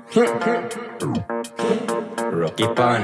Rocky pan.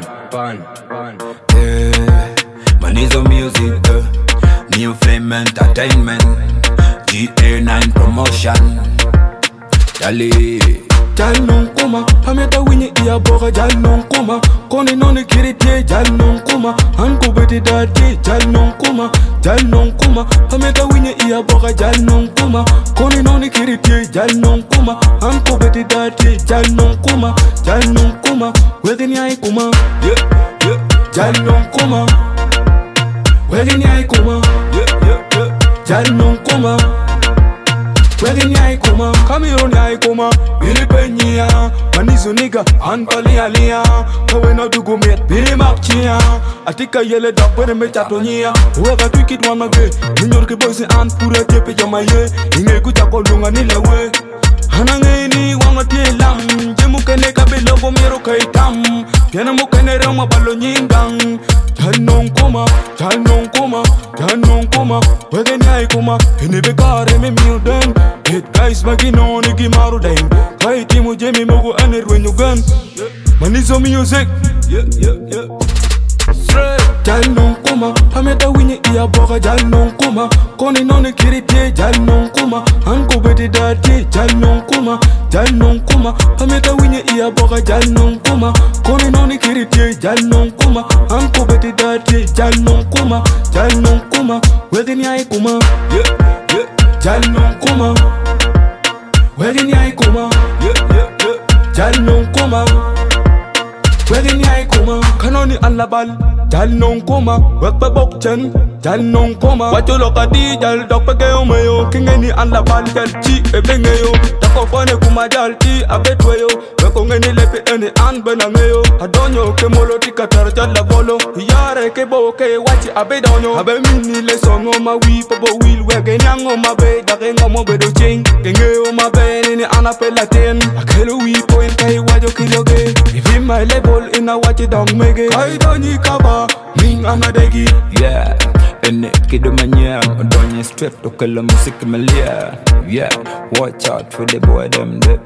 Yeah, Manizo Music, New Flame Entertainment, GA9 Promotion. Dali. Jal non kuma, pameta winyi iya boga jal non kuma. Koni noni kirite jal non kuma. Hanku beti dati jal non kuma. Jal non kuma, pameta winyi iya boga jal non kuma. Koni noni kirite jal non kuma. Hanku beti dati jal non kuma. Jal non kuma, wegeni ay kuma. Jal non kuma, wegeni ay kuma. Jal non kuma. Wegen yai kuma, Cameroon yai kuma, Billy Peña, Manizo nigga, Anpali alia, Kawena dugu met, Billy Mapchia, Atika yele dog where me chatonia, whoever tweak it one again, New York boys and pura tepe jamaye, Inge kuchako lunga nilewe, Hanangeni wama tielam, Jemukene kabilogo miro kaitam, Piana mukene rama balo nyingang, Janon kuma, wegen yai kuma, Hinibe kare me milden, Hit guys magino nigi maru dain, Kai timu jemi mogo ener when you gun, Manizo Music, Straight. Janon kuma, pameta winyi iya boga janon kuma, Koni noni kirite janon kuma, Hanku beti dati janon kuma, pameta winyi iya boga janon kuma, Koni noni kirite janon kuma, Hanku beti dati janon kuma, wegeni ay kuma, janon kuma, wegeni ay kuma, janon kuma, wegeni ay kuma, kanoni alabal. Jal non koma, wekpe bokchen, jal non koma. Wacho lokati jal dokpe geyo meyo, kingeni anda bal jal chi ebengeyo. Tako fone kuma jal chi abetweyo, weko ngeni lepe ene an benangeyo. Adonyo ke molo tika tarjal la bolo, yare ke bo ke wachi abedonyo. Abe mini le songo ma wi popo wil wege nyango ma be dake ngomo bedo ching. Kengeyo ma be nini anapela ten, akelo wi point kai wajo kiloge. If in my level ina wachi dong mege, kai doni kaba. Ming anadegi, Yeah, ene kido manyam, donye straight to kala music malia. Yeah, watch out for the boy them de.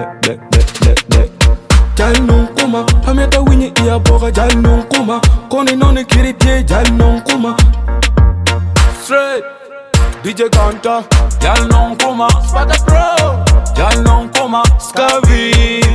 Jal non kuma, pameta winyi iya boga jal non kuma. Koni noni kirite jal non kuma. Straight, DJ Kanta, Jal non kuma, Spada Pro, Jal non kuma, Skavi.